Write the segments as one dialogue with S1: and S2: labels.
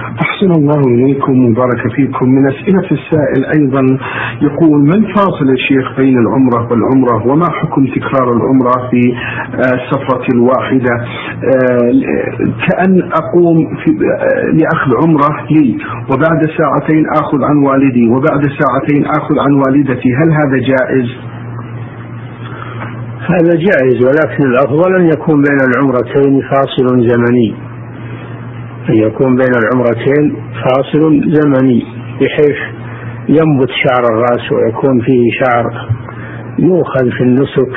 S1: أحسن الله إليكم وبارك فيكم. من أسئلة السائل أيضا يقول: ما الفاصل يا شيخ بين العمرة والعمرة، وما حكم تكرار العمرة في السفرة الواحدة؟ كأن أقوم لأخذ عمرة لي وبعد ساعتين أخذ عن والدي وبعد ساعتين أخذ عن والدتي، هل هذا جائز؟
S2: هذا جائز، ولكن الأفضل أن يكون بين العمرتين فاصل زمني، أن يكون بين العمرتين فاصل زمني بحيث ينبت شعر الرأس ويكون فيه شعر يؤخذ في النسك.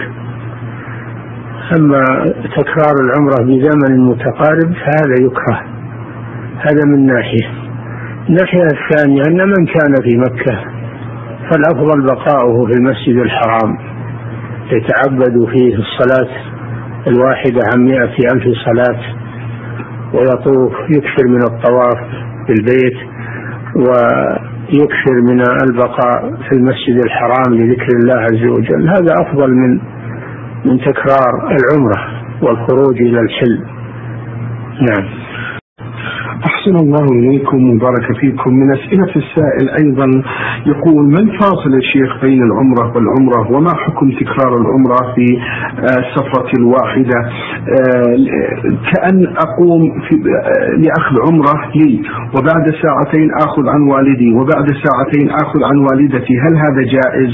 S2: أما تكرار العمرة بزمن متقارب فهذا يكره، هذا من ناحية. الناحية الثانية أن من كان في مكة فالأفضل بقاؤه في المسجد الحرام يتعبد فيه الصلاة الواحدة عن 100,000 صلاة، ويطوف، يكثر من الطواف بالبيت ويكثر من البقاء في المسجد الحرام لذكر الله عز وجل. هذا أفضل من تكرار العمرة والخروج إلى الحل. نعم.
S1: أحسن الله إليكم وبارك فيكم. من أسئلة السائل أيضا يقول: ما الفاصل يا شيخ بين العمرة والعمرة، وما حكم تكرار العمرة في السفرة الواحدة؟ كأن أقوم لأخذ عمرة لي وبعد ساعتين أخذ عن والدي وبعد ساعتين أخذ عن والدتي، هل هذا جائز؟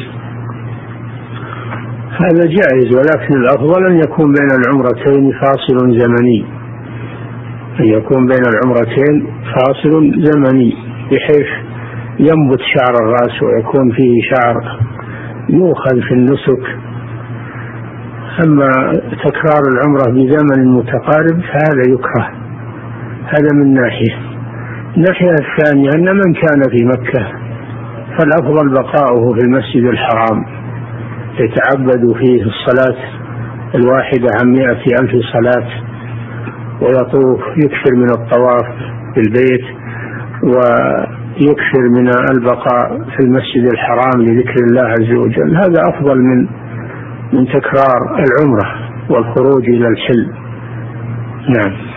S2: هذا جائز، ولكن الأفضل أن يكون بين العمرتين فاصل زمني، أن يكون بين العمرتين فاصل زمني بحيث ينبت شعر الرأس ويكون فيه شعر يؤخذ في النسك. أما تكرار العمرة بزمن متقارب فهذا يكره، هذا من ناحية. الناحية الثانية أن من كان في مكة فالأفضل بقاؤه في المسجد الحرام يتعبد فيه الصلاة الواحدة عن 100,000 صلاة، ويطوف، يكثر من الطواف بالبيت ويكثر من البقاء في المسجد الحرام لذكر الله عز وجل. هذا أفضل من تكرار العمرة والخروج إلى الحل. نعم.